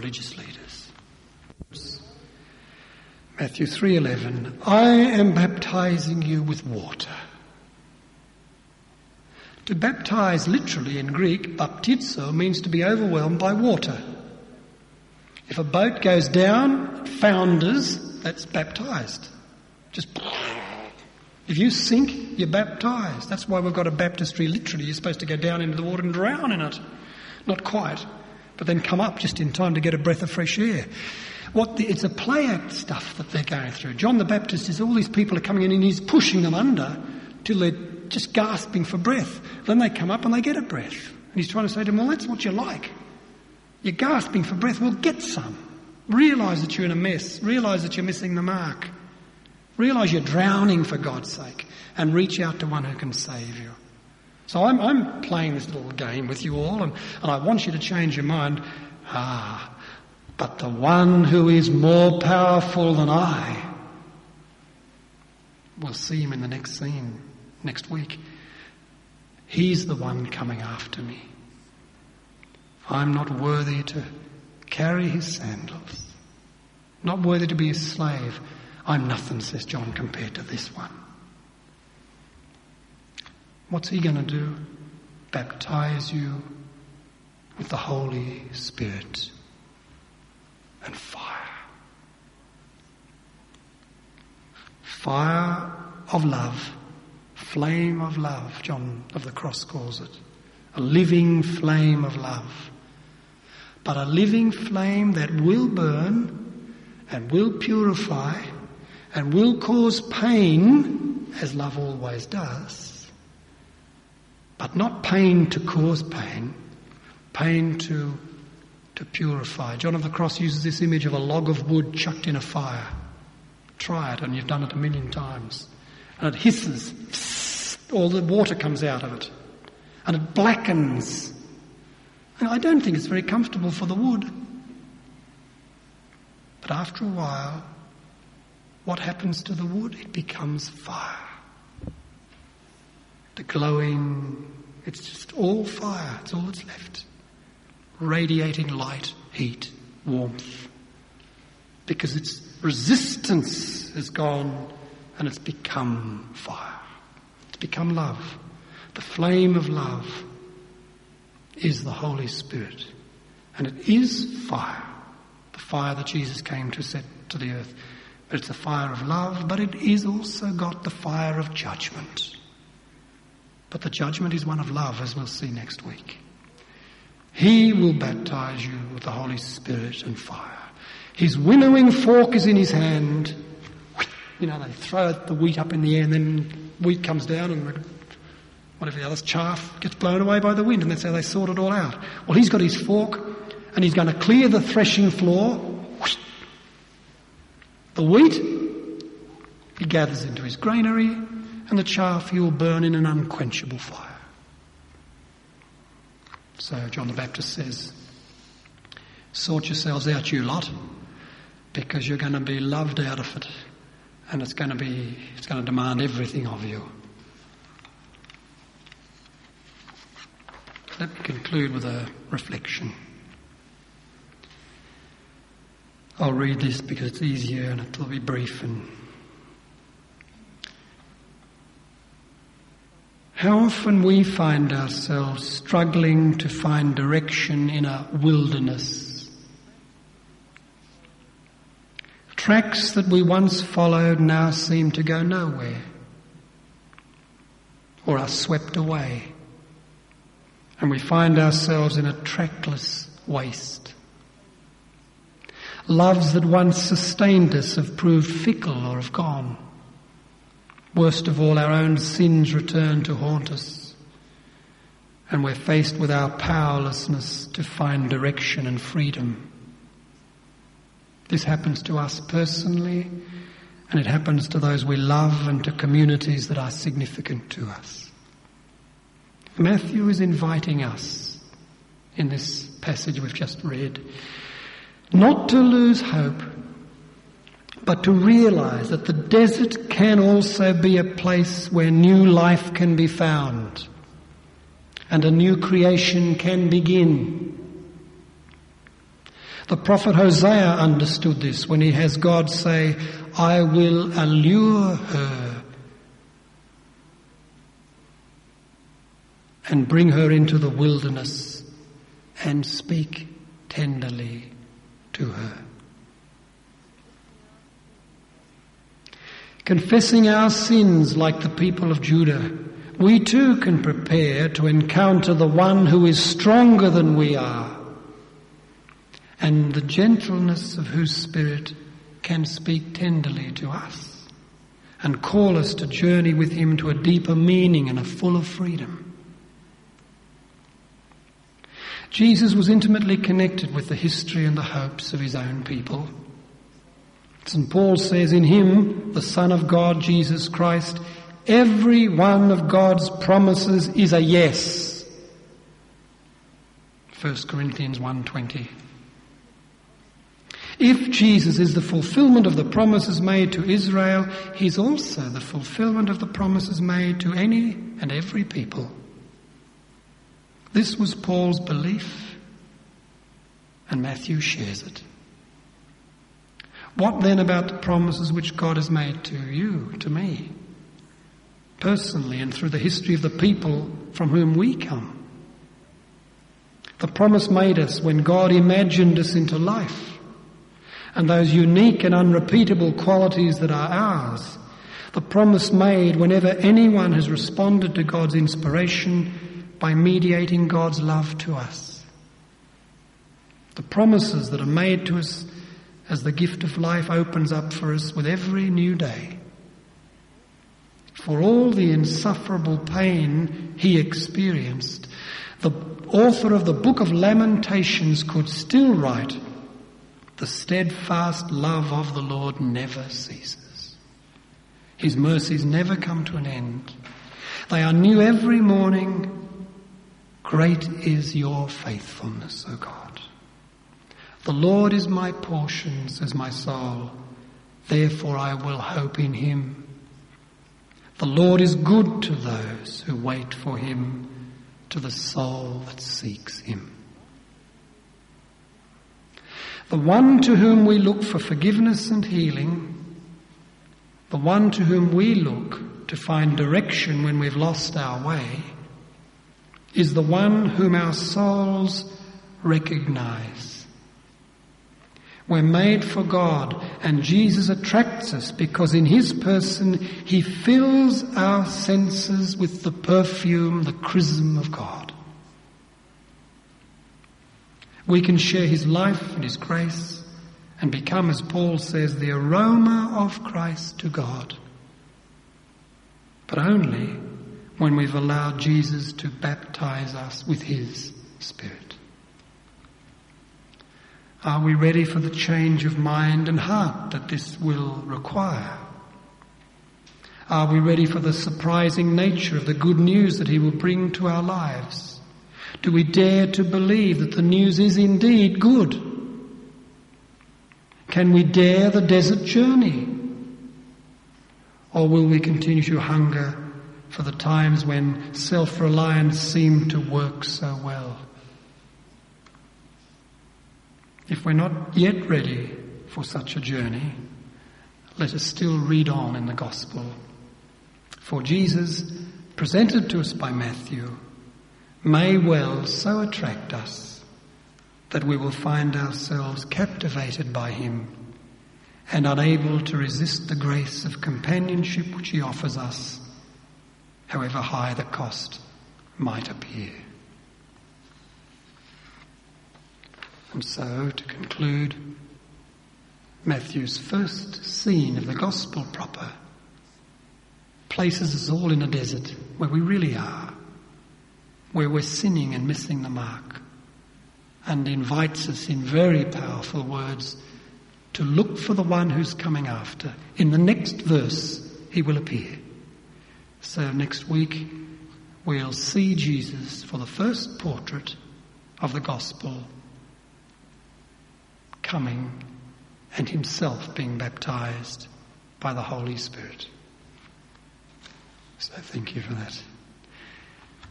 religious leaders. Matthew 3:11, I am baptizing you with water. To baptize literally in Greek, baptizo, means to be overwhelmed by water. If a boat goes down, it founders, that's baptized. Just, if you sink, you're baptized. That's why we've got a baptistry literally. You're supposed to go down into the water and drown in it. Not quite, but then come up just in time to get a breath of fresh air. It's a play act stuff that they're going through. John the Baptist is all these people are coming in and he's pushing them under till they're just gasping for breath. Then they come up and they get a breath. And he's trying to say to them, well, that's what you like. You're gasping for breath. Well, get some. Realise that you're in a mess. Realise that you're missing the mark. Realise you're drowning for God's sake. And reach out to one who can save you. So I'm playing this little game with you all and I want you to change your mind. But the one who is more powerful than I, we'll see him in the next scene, next week. He's the one coming after me. I'm not worthy to carry his sandals. Not worthy to be his slave. I'm nothing, says John, compared to this one. What's he going to do? Baptize you with the Holy Spirit and fire. Fire of love. Flame of love, John of the Cross calls it. A living flame of love. But a living flame that will burn and will purify and will cause pain, as love always does. But not pain to cause pain, pain to purify. John of the Cross uses this image of a log of wood chucked in a fire. Try it, and you've done it 1,000,000 times. And it hisses, all the water comes out of it. And it blackens. And I don't think it's very comfortable for the wood. But after a while, what happens to the wood? It becomes fire. The glowing, it's just all fire. It's all that's left. Radiating light, heat, warmth. Because its resistance is gone and it's become fire. It's become love. The flame of love is the Holy Spirit. And it is fire. The fire that Jesus came to set to the earth. But it's the fire of love, but it is also got the fire of judgment. But the judgment is one of love, as we'll see next week. He will baptize you with the Holy Spirit and fire. His winnowing fork is in his hand. You know, they throw the wheat up in the air and then wheat comes down and whatever the others, chaff, gets blown away by the wind, and that's how they sort it all out. Well, he's got his fork and he's going to clear the threshing floor. The wheat he gathers into his granary, and the chaff he will burn in an unquenchable fire. So John the Baptist says, sort yourselves out, you lot, because you're going to be loved out of it, and it's going to demand everything of you. Let me conclude with a reflection. I'll read this because it's easier and it'll be brief. And how often we find ourselves struggling to find direction in a wilderness. Tracks that we once followed now seem to go nowhere or are swept away. And we find ourselves in a trackless waste. Loves that once sustained us have proved fickle or have gone. Worst of all, our own sins return to haunt us. And we're faced with our powerlessness to find direction and freedom. This happens to us personally, and it happens to those we love and to communities that are significant to us. Matthew is inviting us in this passage we've just read not to lose hope, but to realize that the desert can also be a place where new life can be found and a new creation can begin. The prophet Hosea understood this when he has God say, I will allure her and bring her into the wilderness and speak tenderly to her. Confessing our sins like the people of Judah, we too can prepare to encounter the one who is stronger than we are, and the gentleness of whose spirit can speak tenderly to us and call us to journey with him to a deeper meaning and a fuller freedom. Jesus was intimately connected with the history and the hopes of his own people. St. Paul says, in him, the Son of God, Jesus Christ, every one of God's promises is a yes. 1 Corinthians 1:20. If Jesus is the fulfillment of the promises made to Israel, he's also the fulfillment of the promises made to any and every people. This was Paul's belief, and Matthew shares it. What then about the promises which God has made to you, to me, personally and through the history of the people from whom we come? The promise made us when God imagined us into life, and those unique and unrepeatable qualities that are ours. The promise made whenever anyone has responded to God's inspiration by mediating God's love to us. The promises that are made to us as the gift of life opens up for us with every new day. For all the insufferable pain he experienced, the author of the Book of Lamentations could still write, the steadfast love of the Lord never ceases. His mercies never come to an end. They are new every morning. Great is your faithfulness, O God. The Lord is my portion, says my soul. Therefore I will hope in him. The Lord is good to those who wait for him, to the soul that seeks him. The one to whom we look for forgiveness and healing, the one to whom we look to find direction when we've lost our way, is the one whom our souls recognize. We're made for God, and Jesus attracts us because in his person he fills our senses with the perfume, the chrism of God. We can share his life and his grace and become, as Paul says, the aroma of Christ to God. But only when we've allowed Jesus to baptize us with his Spirit. Are we ready for the change of mind and heart that this will require? Are we ready for the surprising nature of the good news that he will bring to our lives? Do we dare to believe that the news is indeed good? Can we dare the desert journey? Or will we continue to hunger for the times when self-reliance seemed to work so well? If we're not yet ready for such a journey, let us still read on in the Gospel. For Jesus, presented to us by Matthew, may well so attract us that we will find ourselves captivated by him and unable to resist the grace of companionship which he offers us, however high the cost might appear. And so, to conclude, Matthew's first scene of the Gospel proper places us all in a desert where we really are, where we're sinning and missing the mark, and invites us in very powerful words to look for the one who's coming after. In the next verse, he will appear. So next week, we'll see Jesus for the first portrait of the Gospel coming and himself being baptized by the Holy Spirit. So thank you for that.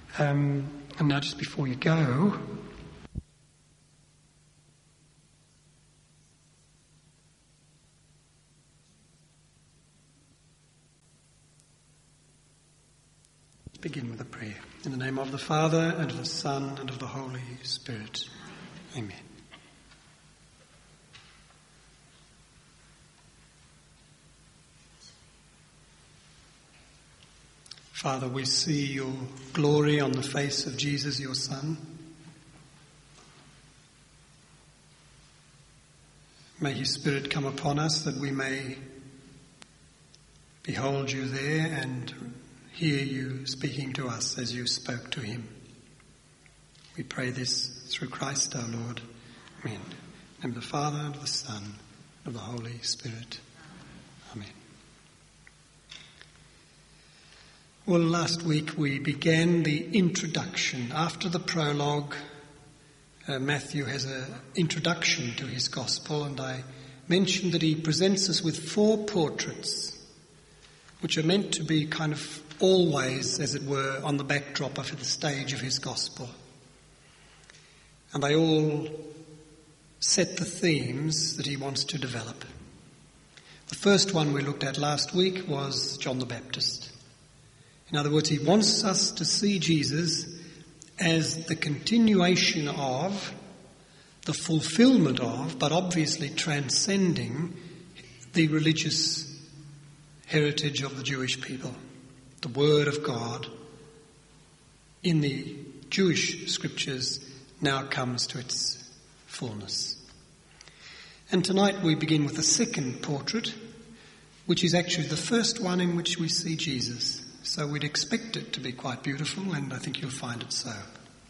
And now just before you go, Begin with a prayer. In the name of the Father, and of the Son, and of the Holy Spirit. Amen. Father, we see your glory on the face of Jesus, your Son. May his Spirit come upon us that we may behold you there and hear you speaking to us as you spoke to him. We pray this through Christ our Lord. Amen. In the name of the Father, and of the Son, and of the Holy Spirit. Amen. Well, last week we began the introduction. After the prologue, Matthew has an introduction to his gospel, and I mentioned that he presents us with 4 portraits, which are meant to be kind of always, as it were, on the backdrop of the stage of his gospel. And they all set the themes that he wants to develop. The first one we looked at last week was John the Baptist. In other words, he wants us to see Jesus as the continuation of, the fulfillment of, but obviously transcending the religious heritage of the Jewish people. The Word of God in the Jewish scriptures now comes to its fullness. And tonight we begin with the second portrait, which is actually the first one in which we see Jesus. So we'd expect it to be quite beautiful, and I think you'll find it so.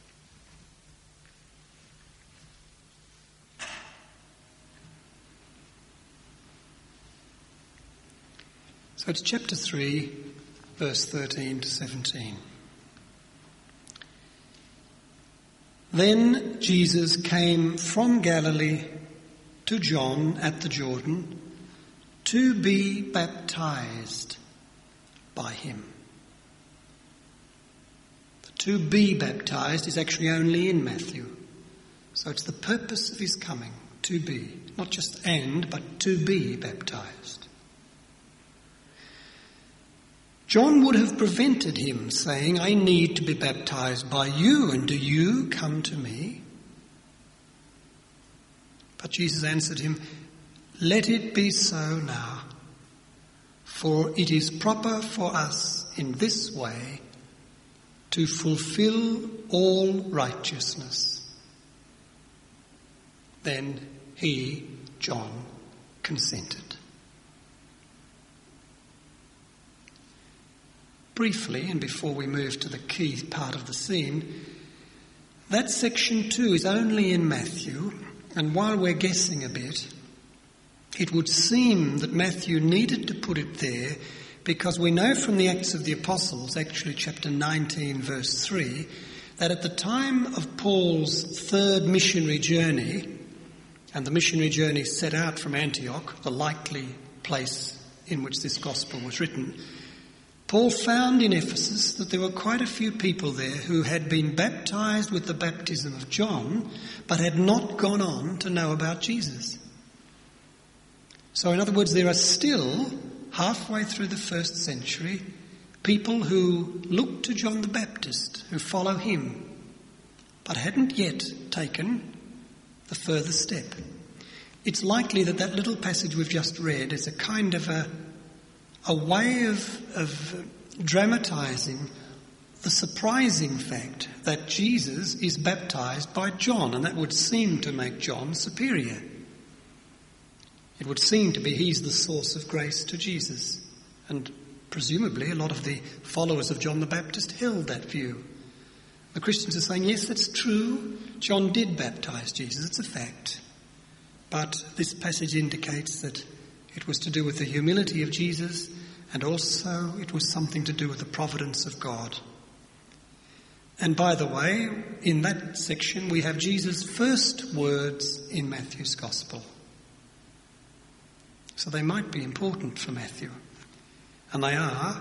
So it's chapter 3, verse 13 to 17. Then Jesus came from Galilee to John at the Jordan to be baptized by him. To be baptized is actually only in Matthew. So it's the purpose of his coming, to be. Not just and, but to be baptized. John would have prevented him, saying, I need to be baptized by you, and do you come to me? But Jesus answered him, let it be so now, for it is proper for us in this way to fulfill all righteousness. Then he, John, consented. Briefly, and before we move to the key part of the scene, that section 2 is only in Matthew, and while we're guessing a bit, it would seem that Matthew needed to put it there because we know from the Acts of the Apostles, actually chapter 19, verse 3, that at the time of Paul's 3rd missionary journey, and the missionary journey set out from Antioch, the likely place in which this gospel was written, Paul found in Ephesus that there were quite a few people there who had been baptized with the baptism of John, but had not gone on to know about Jesus. So in other words, there are still, halfway through the 1st century, people who look to John the Baptist, who follow him, but hadn't yet taken the further step. It's likely that that little passage we've just read is a kind of a way of dramatising the surprising fact that Jesus is baptised by John, and that would seem to make John superior. It would seem to be he's the source of grace to Jesus. And presumably a lot of the followers of John the Baptist held that view. The Christians are saying, yes, that's true. John did baptise Jesus. It's a fact. But this passage indicates that it was to do with the humility of Jesus, and also it was something to do with the providence of God. And by the way, in that section we have Jesus' first words in Matthew's Gospel. So they might be important for Matthew. And they are,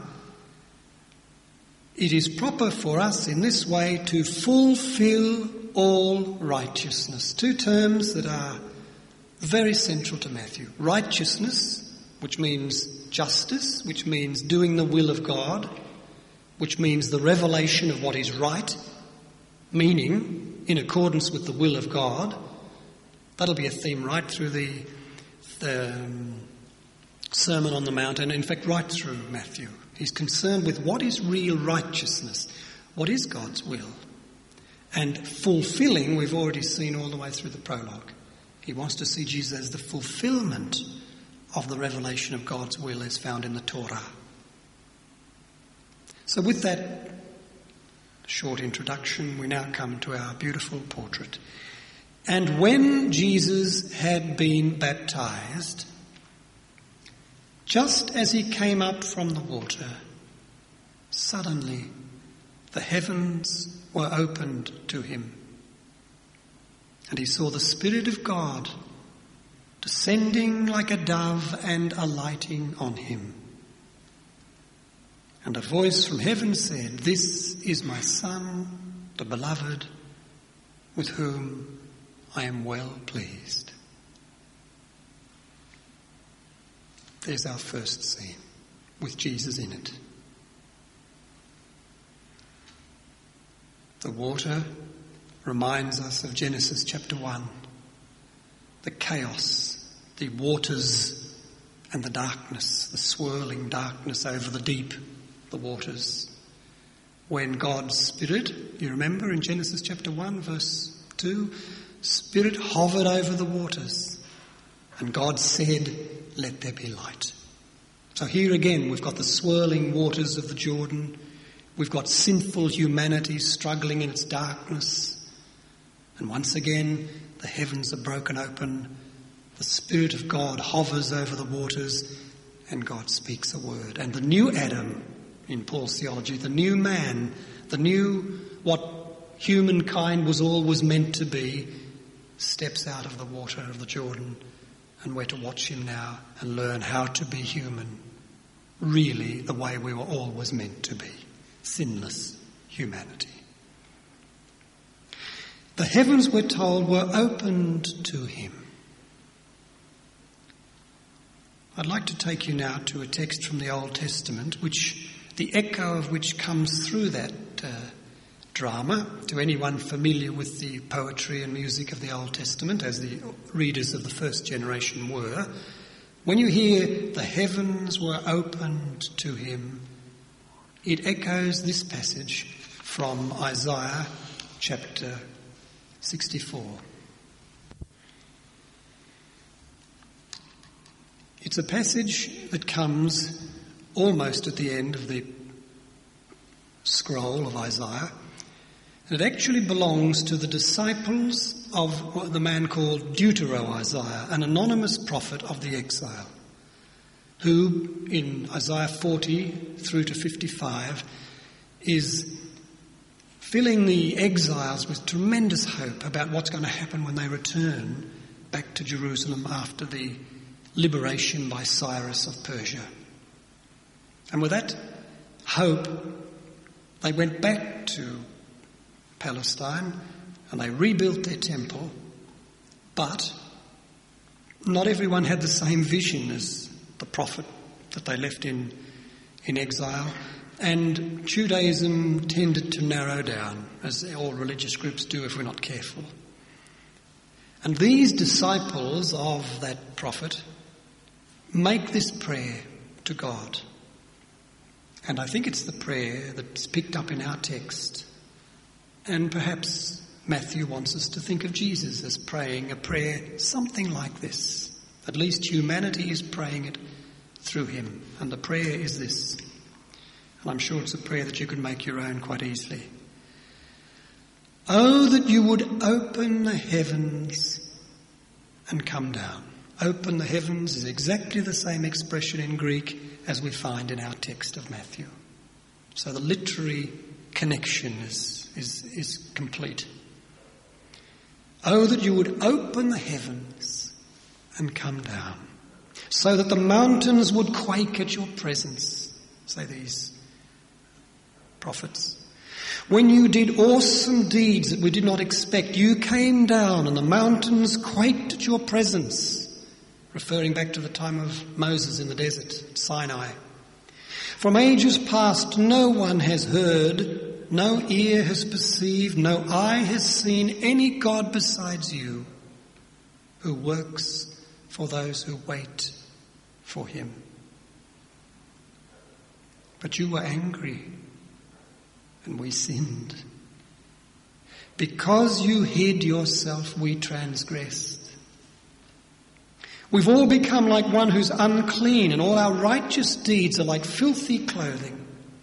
it is proper for us in this way to fulfill all righteousness. 2 terms that are very central to Matthew. Righteousness, which means justice, which means doing the will of God, which means the revelation of what is right, meaning in accordance with the will of God. That'll be a theme right through the Sermon on the Mount, and in fact right through Matthew. He's concerned with what is real righteousness, what is God's will. And fulfilling, we've already seen all the way through the prologue. He wants to see Jesus as the fulfillment of the revelation of God's will as found in the Torah. So with that short introduction, we now come to our beautiful portrait. And when Jesus had been baptized, just as he came up from the water, suddenly the heavens were opened to him, and he saw the Spirit of God descending like a dove and alighting on him. And a voice from heaven said, "This is my Son, the beloved, with whom I am well pleased." There's our first scene, with Jesus in it. The water reminds us of Genesis chapter 1. The chaos, the waters and the darkness, the swirling darkness over the deep, the waters. When God's Spirit, you remember in Genesis chapter 1 verse 2, Spirit hovered over the waters and God said, "Let there be light." So here again we've got the swirling waters of the Jordan. We've got sinful humanity struggling in its darkness. And once again, the heavens are broken open. The Spirit of God hovers over the waters and God speaks a word. And the new Adam, in Paul's theology, the new man, the new, what humankind was always meant to be, steps out of the water of the Jordan. And we're to watch him now and learn how to be human, really the way we were always meant to be. Sinless humanity. The heavens, we're told, were opened to him. I'd like to take you now to a text from the Old Testament, which the echo of which comes through that drama to anyone familiar with the poetry and music of the Old Testament, as the readers of the first generation were. When you hear the heavens were opened to him, it echoes this passage from Isaiah chapter 64. It's a passage that comes almost at the end of the scroll of Isaiah. And it actually belongs to the disciples of the man called Deutero-Isaiah, an anonymous prophet of the exile, who in Isaiah 40 through to 55 is filling the exiles with tremendous hope about what's going to happen when they return back to Jerusalem after the liberation by Cyrus of Persia. And with that hope, they went back to Palestine and they rebuilt their temple, but not everyone had the same vision as the prophet that they left in exile, and Judaism tended to narrow down, as all religious groups do if we're not careful. And these disciples of that prophet make this prayer to God. And I think it's the prayer that's picked up in our text. And perhaps Matthew wants us to think of Jesus as praying a prayer something like this. At least humanity is praying it through him. And the prayer is this. And I'm sure it's a prayer that you can make your own quite easily. Oh, that you would open the heavens and come down. Open the heavens is exactly the same expression in Greek as we find in our text of Matthew. So the literary connection is complete. Oh, that you would open the heavens and come down, so that the mountains would quake at your presence, say these prophets. When you did awesome deeds that we did not expect, you came down and the mountains quaked at your presence, referring back to the time of Moses in the desert, Sinai. From ages past no one has heard, no ear has perceived, no eye has seen any God besides you, who works for those who wait for him. But you were angry, and we sinned. Because you hid yourself, we transgressed. We've all become like one who's unclean, and all our righteous deeds are like filthy clothing.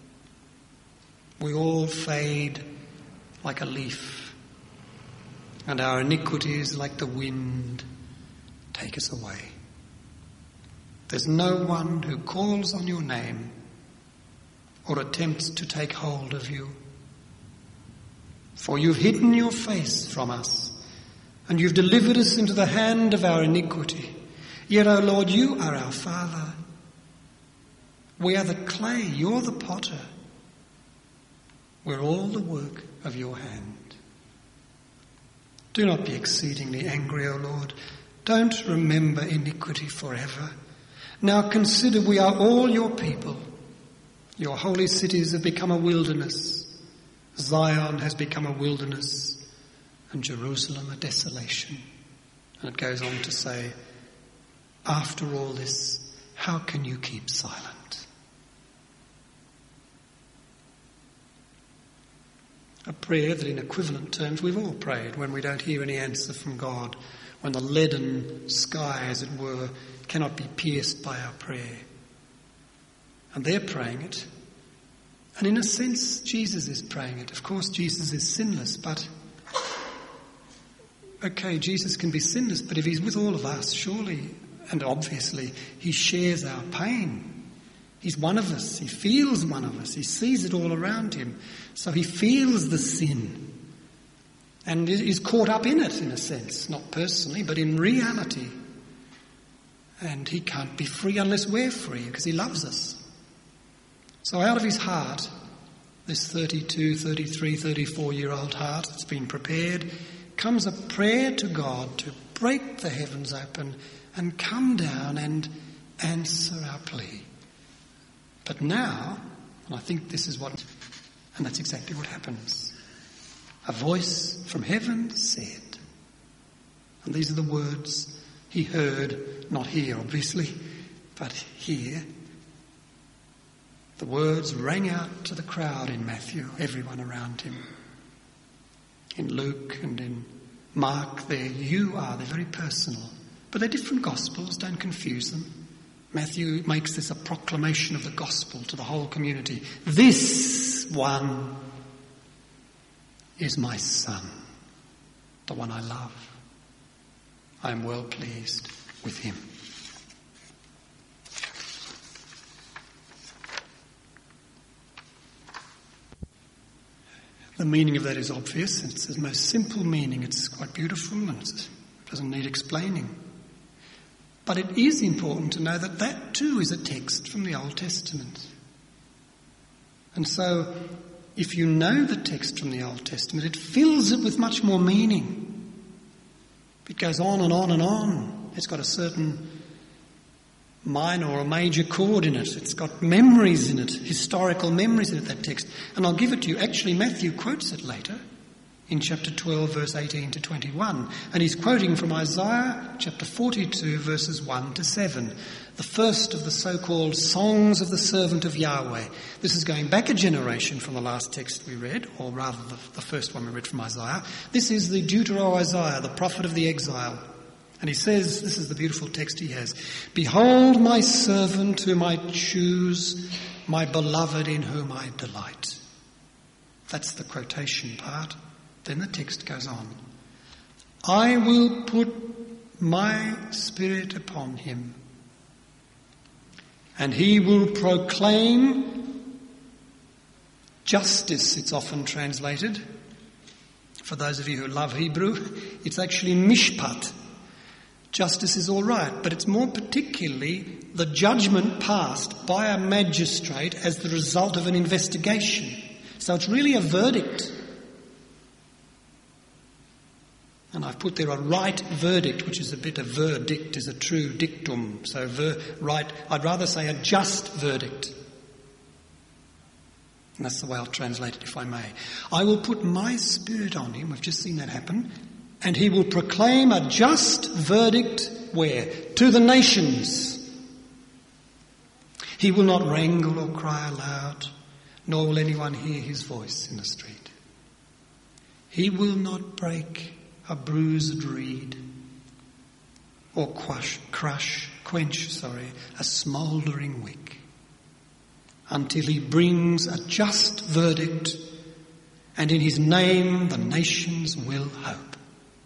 We all fade like a leaf, and our iniquities, like the wind, take us away. There's no one who calls on your name or attempts to take hold of you. For you've hidden your face from us, and you've delivered us into the hand of our iniquity. Yet, O Lord, you are our Father. We are the clay, you're the potter. We're all the work of your hand. Do not be exceedingly angry, O Lord. Don't remember iniquity forever. Now consider we are all your people. Your holy cities have become a wilderness. Zion has become a wilderness, and Jerusalem a desolation. And it goes on to say, after all this, how can you keep silent? A prayer that in equivalent terms we've all prayed when we don't hear any answer from God, when the leaden sky, as it were, cannot be pierced by our prayer. And they're praying it. And in a sense, Jesus is praying it. Of course, Jesus is sinless, but okay, Jesus can be sinless, but if he's with all of us, surely and obviously he shares our pain. He's one of us. He feels one of us. He sees it all around him. So he feels the sin and is caught up in it in a sense, not personally, but in reality. And he can't be free unless we're free because he loves us. So out of his heart, this 32, 33, 34-year-old heart that's been prepared, comes a prayer to God to break the heavens open and come down and answer our plea. But now, and I think this is what, and that's exactly what happens. A voice from heaven said, and these are the words he heard, not here obviously, but here. The words rang out to the crowd in Matthew, everyone around him. In Luke and in Mark, they're very personal. But they're different gospels, don't confuse them. Matthew makes this a proclamation of the gospel to the whole community. This one is my son, the one I love. I am well pleased with him. The meaning of that is obvious. It's the most simple meaning. It's quite beautiful and it doesn't need explaining. But it is important to know that that too is a text from the Old Testament. And so, if you know the text from the Old Testament, it fills it with much more meaning. It goes on and on and on. It's got a certain minor or a major chord in it. It's got memories in it, historical memories in it, that text. And I'll give it to you. Actually, Matthew quotes it later in chapter 12, verse 18 to 21. And he's quoting from Isaiah chapter 42, verses 1 to 7. The first of the so-called songs of the servant of Yahweh. This is going back a generation from the last text we read, or rather the first one we read from Isaiah. This is the Deutero-Isaiah, the prophet of the exile. And he says, this is the beautiful text he has, "Behold my servant whom I choose, my beloved in whom I delight." That's the quotation part. Then the text goes on. "I will put my spirit upon him, and he will proclaim justice," it's often translated. For those of you who love Hebrew, it's actually mishpat. Justice is all right, but it's more particularly the judgment passed by a magistrate as the result of an investigation. So it's really a verdict. And I've put there a right verdict, which is a bit of verdict is a true dictum. So right, I'd rather say a just verdict. And that's the way I'll translate it, if I may. I will put my Spirit on him, we've just seen that happen, and he will proclaim a just verdict where? To the nations. He will not wrangle or cry aloud, nor will anyone hear his voice in the street. He will not break a bruised reed or quench a smouldering wick until he brings a just verdict, and in his name the nations will hope.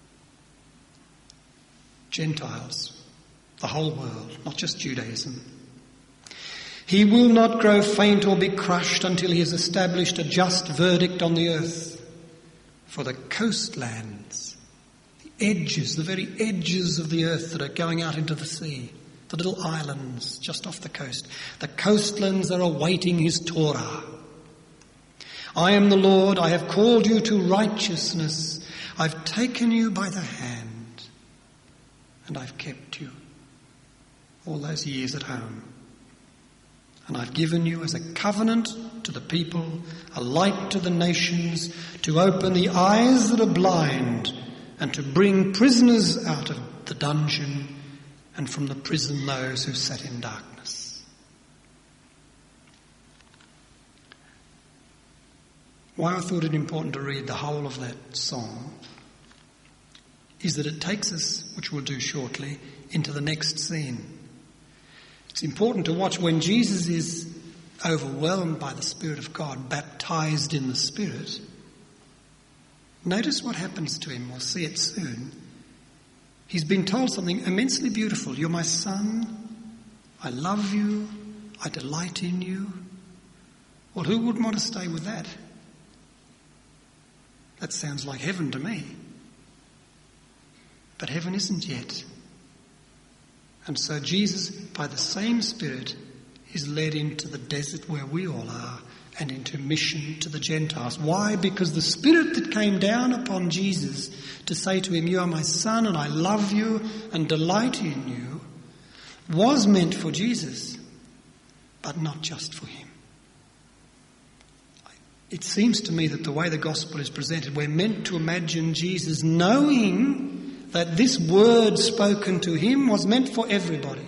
Gentiles, the whole world, not just Judaism. He will not grow faint or be crushed until he has established a just verdict on the earth. For the coastlands, the very edges of the earth that are going out into the sea, the little islands just off the coast, the coastlands are awaiting his Torah. I am the Lord, I have called you to righteousness. I've taken you by the hand, and I've kept you all those years at home. And I've given you as a covenant to the people, a light to the nations, to open the eyes that are blind, and to bring prisoners out of the dungeon, and from the prison those who sat in darkness. Why I thought it important to read the whole of that song is that it takes us, which we'll do shortly, into the next scene. It's important to watch when Jesus is overwhelmed by the Spirit of God, baptized in the Spirit. Notice what happens to him. We'll see it soon. He's been told something immensely beautiful. You're my son. I love you. I delight in you. Well, who wouldn't want to stay with that? That sounds like heaven to me. But heaven isn't yet. And so Jesus, by the same Spirit, is led into the desert where we all are and into mission to the Gentiles. Why? Because the Spirit that came down upon Jesus to say to him, you are my son and I love you and delight in you, was meant for Jesus, but not just for him. It seems to me that the way the gospel is presented, we're meant to imagine Jesus knowing that this word spoken to him was meant for everybody.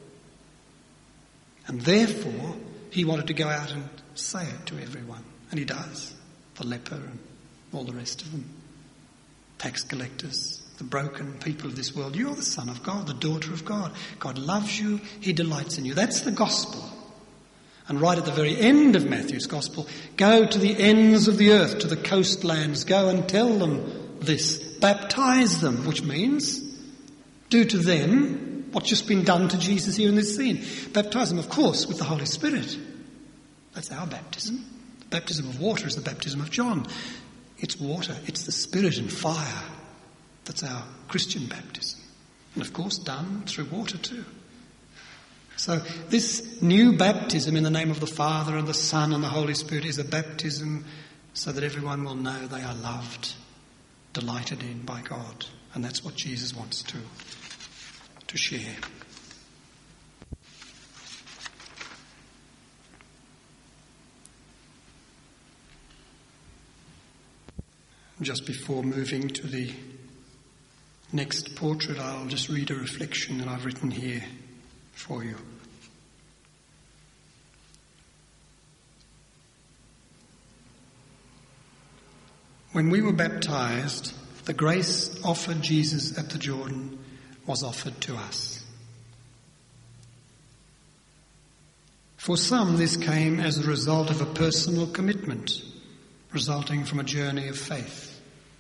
And therefore, he wanted to go out and say it to everyone. And he does. The leper and all the rest of them. Tax collectors, the broken people of this world. You're the Son of God, the daughter of God. God loves you. He delights in you. That's the gospel. And right at the very end of Matthew's gospel, go to the ends of the earth, to the coastlands. Go and tell them this. Baptize them, which means do to them what's just been done to Jesus here in this scene. Baptize them, of course, with the Holy Spirit. That's our baptism. The baptism of water is the baptism of John. It's water, it's the Spirit and fire. That's our Christian baptism. And of course done through water too. So this new baptism in the name of the Father and the Son and the Holy Spirit is a baptism so that everyone will know they are loved, delighted in by God. And that's what Jesus wants to share. Just before moving to the next portrait, I'll just read a reflection that I've written here for you. When we were baptized, the grace offered Jesus at the Jordan was offered to us. For some, this came as a result of a personal commitment, resulting from a journey of faith.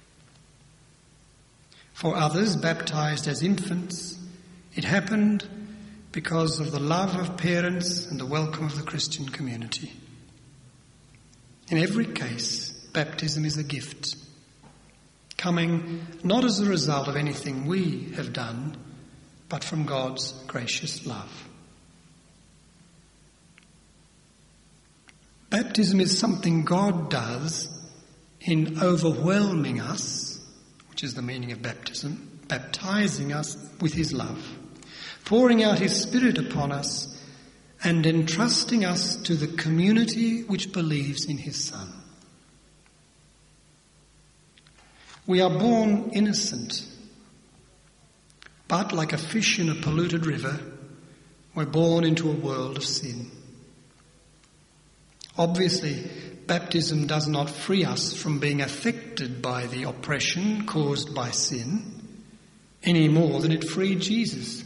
For others, baptized as infants, it happened because of the love of parents and the welcome of the Christian community. In every case, baptism is a gift, coming not as a result of anything we have done, but from God's gracious love. Baptism is something God does in overwhelming us, which is the meaning of baptism, baptizing us with his love, pouring out his Spirit upon us and entrusting us to the community which believes in his Son. We are born innocent, but like a fish in a polluted river, we're born into a world of sin. Obviously, baptism does not free us from being affected by the oppression caused by sin any more than it freed Jesus.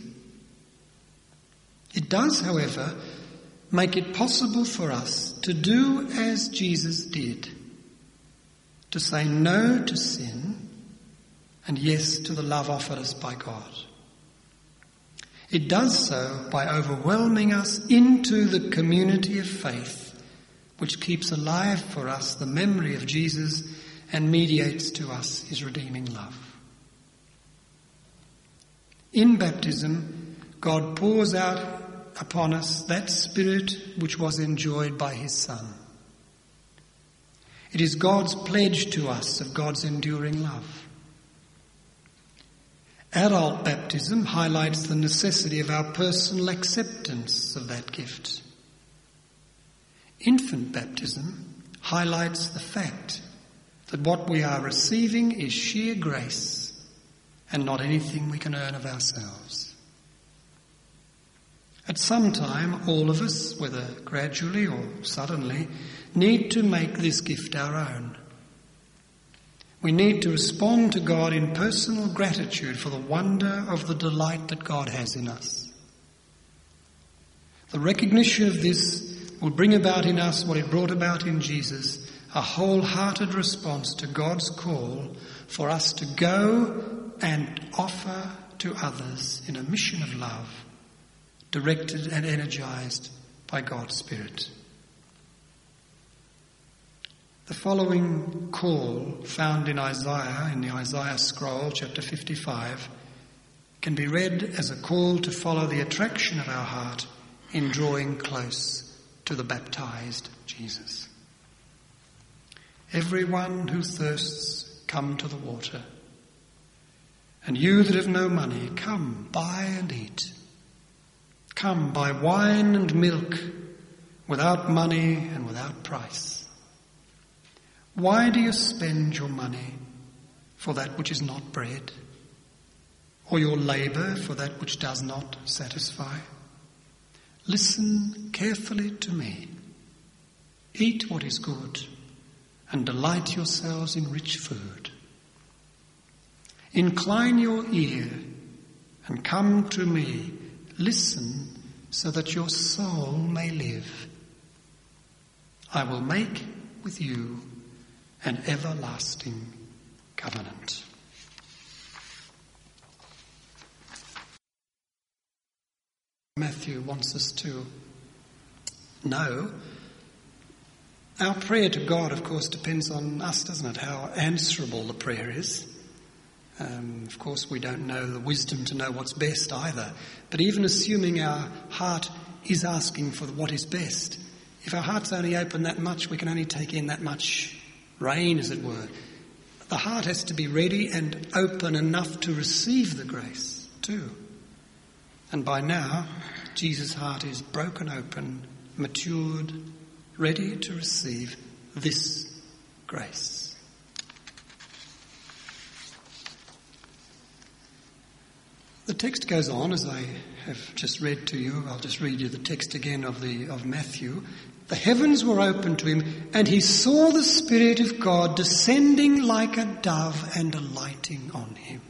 It does, however, make it possible for us to do as Jesus did, to say no to sin and yes to the love offered us by God. It does so by overwhelming us into the community of faith, which keeps alive for us the memory of Jesus and mediates to us his redeeming love. In baptism, God pours out upon us that Spirit which was enjoyed by his Son. It is God's pledge to us of God's enduring love. Adult baptism highlights the necessity of our personal acceptance of that gift. Infant baptism highlights the fact that what we are receiving is sheer grace and not anything we can earn of ourselves. At some time, all of us, whether gradually or suddenly, need to make this gift our own. We need to respond to God in personal gratitude for the wonder of the delight that God has in us. The recognition of this will bring about in us what it brought about in Jesus, a wholehearted response to God's call for us to go and offer to others in a mission of love, directed and energized by God's Spirit. The following call found in Isaiah, in the Isaiah scroll, chapter 55, can be read as a call to follow the attraction of our heart in drawing close to the baptized Jesus. Everyone who thirsts, come to the water. And you that have no money, come, buy and eat. Come, buy wine and milk, without money and without price. Why do you spend your money for that which is not bread, or your labour for that which does not satisfy? Listen carefully to me. Eat what is good, and delight yourselves in rich food. Incline your ear and come to me. Listen so that your soul may live. I will make with you an everlasting covenant. Matthew wants us to know. Our prayer to God, of course, depends on us, doesn't it? How answerable the prayer is. Of course, we don't know the wisdom to know what's best either. But even assuming our heart is asking for what is best, if our heart's only open that much, we can only take in that much rain, as it were. The heart has to be ready and open enough to receive the grace too. And by now, Jesus' heart is broken open, matured, ready to receive this grace. The text goes on, as I have just read to you. I'll just read you the text again of Matthew. The heavens were opened to him, and he saw the Spirit of God descending like a dove and alighting on him.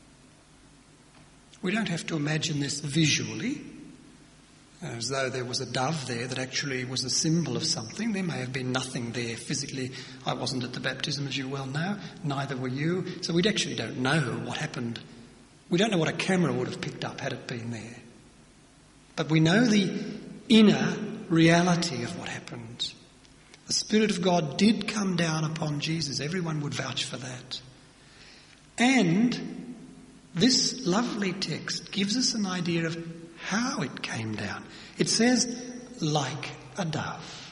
We don't have to imagine this visually, as though there was a dove there that actually was a symbol of something. There may have been nothing there physically. I wasn't at the baptism, as you well know. Neither were you. So we actually don't know what happened. We don't know what a camera would have picked up had it been there. But we know the inner reality of what happened. The Spirit of God did come down upon Jesus. Everyone would vouch for that. And this lovely text gives us an idea of how it came down. It says, like a dove.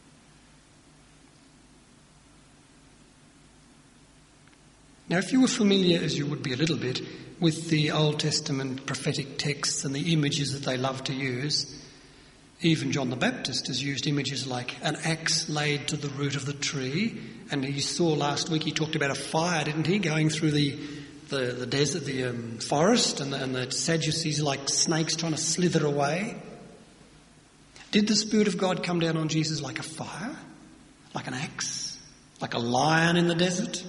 Now, if you were familiar, as you would be a little bit, with the Old Testament prophetic texts and the images that they love to use, Even John the Baptist has used images like an axe laid to the root of the tree. And you saw last week he talked about a fire, didn't he, going through the desert, the forest, and the Sadducees like snakes trying to slither away. Did the Spirit of God come down on Jesus like a fire, like an axe, like a lion in the desert,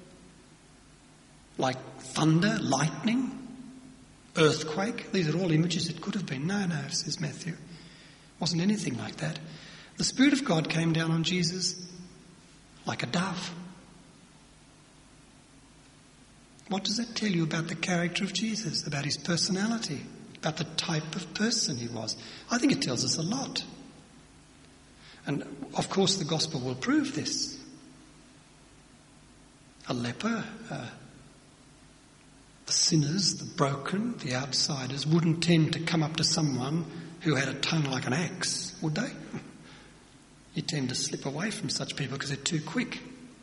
like thunder, lightning, earthquake? These are all images it could have been. No, says Matthew. It wasn't anything like that. The Spirit of God came down on Jesus like a dove. What does that tell you about the character of Jesus, about his personality, about the type of person he was? I think it tells us a lot. And of course the gospel will prove this. A leper, the sinners, the broken, the outsiders wouldn't tend to come up to someone who had a tongue like an axe, would they? You tend to slip away from such people because they're too quick.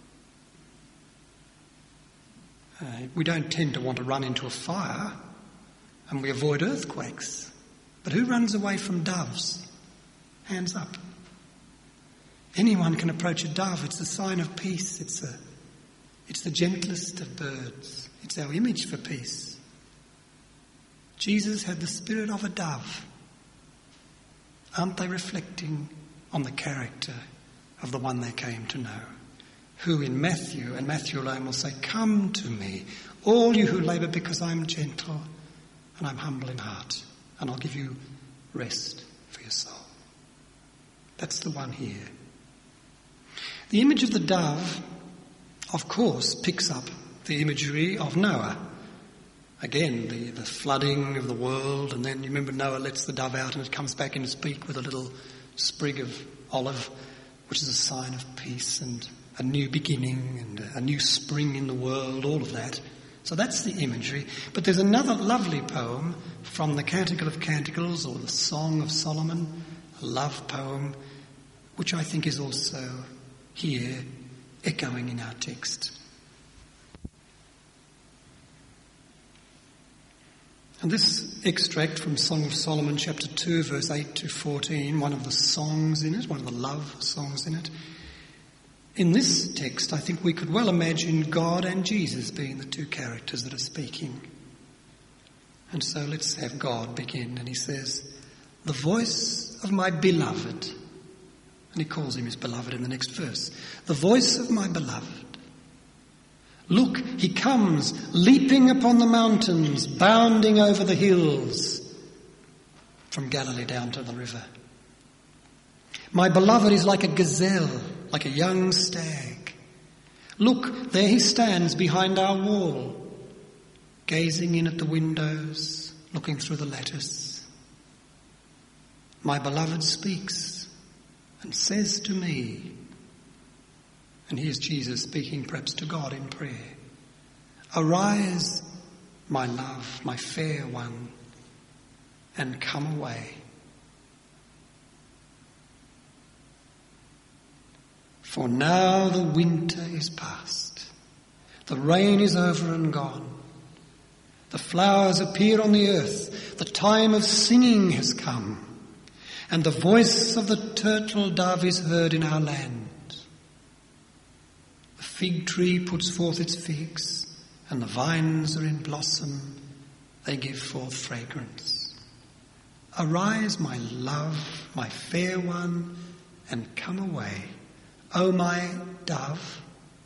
We don't tend to want to run into a fire, and we avoid earthquakes. But who runs away from doves? Hands up. Anyone can approach a dove. It's a sign of peace. It's the gentlest of birds. It's our image for peace. Jesus had the spirit of a dove. Aren't they reflecting on the character of the one they came to know? Who in Matthew, and Matthew alone, will say, "Come to me, all you who labour, because I'm gentle and I'm humble in heart, and I'll give you rest for your soul." That's the one here. The image of the dove, of course, picks up the imagery of Noah. Again, the flooding of the world, and then you remember Noah lets the dove out and it comes back in its beak with a little sprig of olive, which is a sign of peace and a new beginning and a new spring in the world, all of that. So that's the imagery. But there's another lovely poem from the Canticle of Canticles, or the Song of Solomon, a love poem, which I think is also here echoing in our text. And this extract from Song of Solomon, chapter 2, verse 8 to 14, one of the songs in it, one of the love songs in it. In this text, I think we could well imagine God and Jesus being the two characters that are speaking. And so let's have God begin. And he says, "The voice of my beloved," and he calls him his beloved in the next verse, "the voice of my beloved. Look, he comes, leaping upon the mountains, bounding over the hills, from Galilee down to the river. My beloved is like a gazelle, like a young stag. Look, there he stands behind our wall, gazing in at the windows, looking through the lattice. My beloved speaks and says to me," and here's Jesus speaking perhaps to God in prayer, "Arise, my love, my fair one, and come away. For now the winter is past, the rain is over and gone. The flowers appear on the earth, the time of singing has come, and the voice of the turtle dove is heard in our land. The fig tree puts forth its figs, and the vines are in blossom, they give forth fragrance. Arise, my love, my fair one, and come away, O my dove,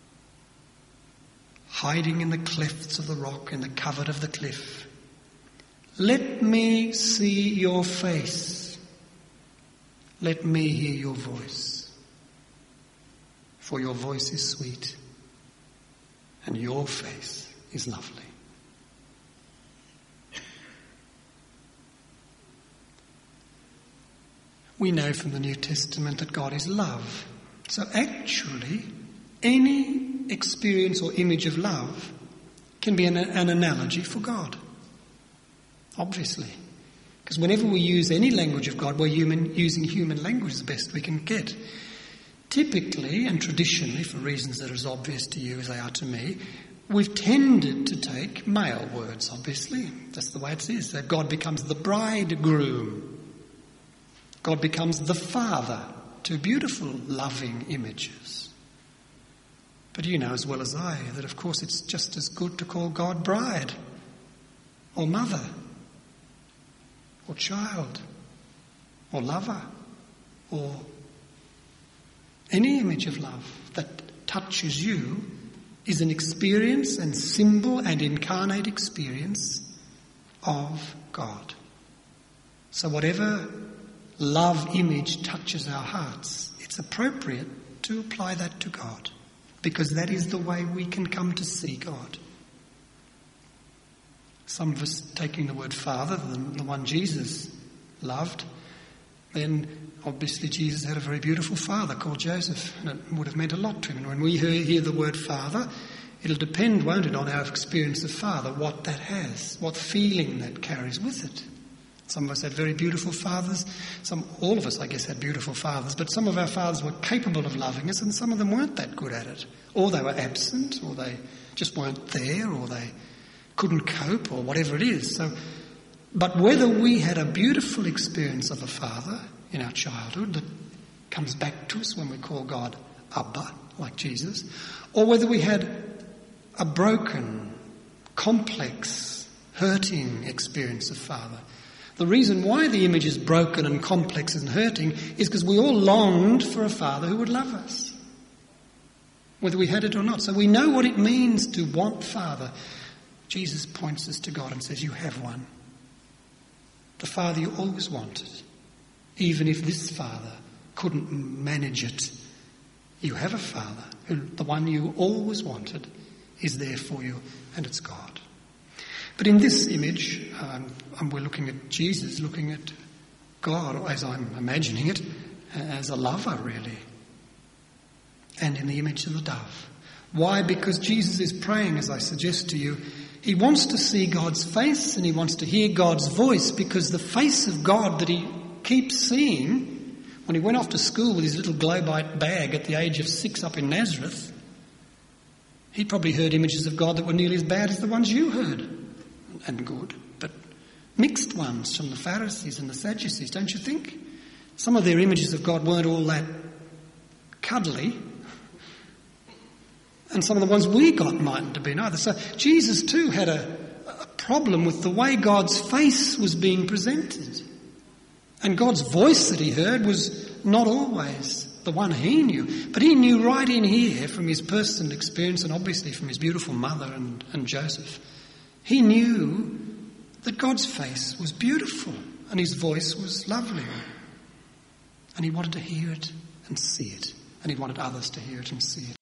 hiding in the clefts of the rock, in the covert of the cliff. Let me see your face. Let me hear your voice. For your voice is sweet, and your face is lovely." We know from the New Testament that God is love. So actually, any experience or image of love can be an analogy for God. Obviously. Because whenever we use any language of God, we're using human language as best we can get. Typically and traditionally, for reasons that are as obvious to you as they are to me, we've tended to take male words, obviously. That's the way it is. That God becomes the bridegroom. God becomes the Father. Two beautiful, loving images. But you know as well as I that, of course, it's just as good to call God bride, or mother, or child, or lover, or any image of love that touches you is an experience and symbol and incarnate experience of God. So whatever love image touches our hearts, it's appropriate to apply that to God, because that is the way we can come to see God. Some of us taking the word Father, the one Jesus loved, then obviously Jesus had a very beautiful father called Joseph, and it would have meant a lot to him. And when we hear the word Father, it'll depend, won't it, on our experience of Father, what that has, what feeling that carries with it. Some of us had very beautiful fathers. All of us, I guess, had beautiful fathers, but some of our fathers were capable of loving us and some of them weren't that good at it. Or they were absent, or they just weren't there, or they couldn't cope, or whatever it is. But whether we had a beautiful experience of a father in our childhood that comes back to us when we call God Abba, like Jesus, or whether we had a broken, complex, hurting experience of Father. The reason why the image is broken and complex and hurting is because we all longed for a Father who would love us, whether we had it or not. So we know what it means to want Father. Jesus points us to God and says, you have one. The Father you always wanted. Even if this Father couldn't manage it, you have a Father who, the one you always wanted, is there for you, and it's God. But in this image, we're looking at Jesus, looking at God, or as I'm imagining it, as a lover, really. And in the image of the dove. Why? Because Jesus is praying, as I suggest to you. He wants to see God's face and he wants to hear God's voice, because the face of God that he keeps seeing, when he went off to school with his little Globite bag at the age of 6 up in Nazareth, he probably heard images of God that were nearly as bad as the ones you heard. And good, but mixed ones from the Pharisees and the Sadducees, don't you think? Some of their images of God weren't all that cuddly, and some of the ones we got mightn't have been either. So Jesus too had a problem with the way God's face was being presented. And God's voice that he heard was not always the one he knew. But he knew right in here from his personal experience, and obviously from his beautiful mother and Joseph, he knew that God's face was beautiful and his voice was lovely. And he wanted to hear it and see it. And he wanted others to hear it and see it.